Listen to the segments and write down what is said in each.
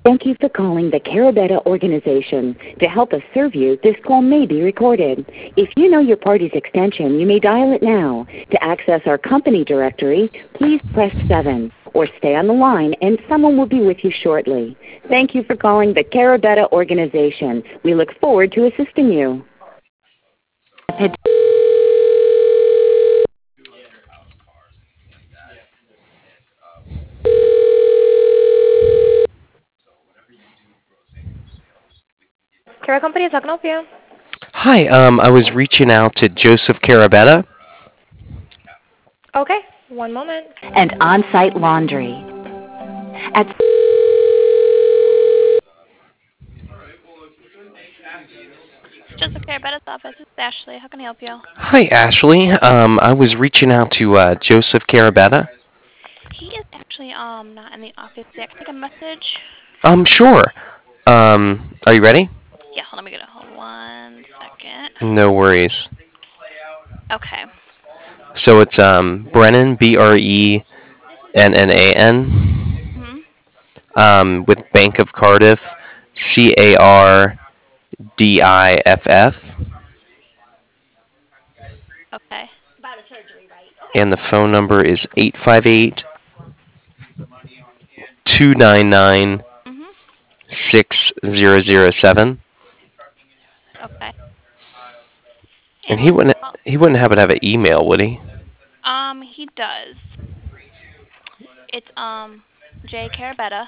Thank you for calling the Carabetta organization. To help us serve you, this call may be recorded. If you know your party's extension, you may dial it now. To access our company directory, please press 7 or stay on the line and someone will be with you shortly. Thank you for calling the Carabetta organization. We look forward to assisting you. Cara Companies, how can I help you? Hi, I was reaching out to Joseph Carabetta. Okay, one moment. And on-site laundry. At Joseph Carabetta's office. This is Ashley. How can I help you? Hi, Ashley. I was reaching out to Joseph Carabetta. He is actually not in the office yet. Can I take a message? Sure. Are you ready? Yeah, let me get it. Hold 1 second. No worries. Okay. So it's Brennan, Brennan, Mhm. with Bank of Cardiff, Cardiff, Okay. and the phone number is 858 299 Mhm. 6007. Okay. And And what's the call? he wouldn't happen to have an email, would he? He does. It's J Carabetta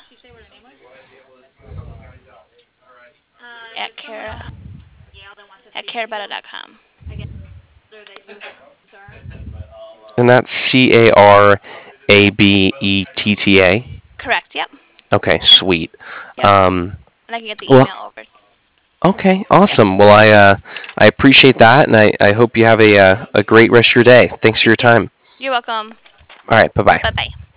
at carabetta.com. And that's Carabetta. Correct. Yep. Okay, sweet. Yep. Um, And I can get the well, email over. okay, Yep. awesome. Well, I appreciate that, and I hope you have a great rest of your day. Thanks for You your too. time. You're welcome. All right, bye bye. Bye bye.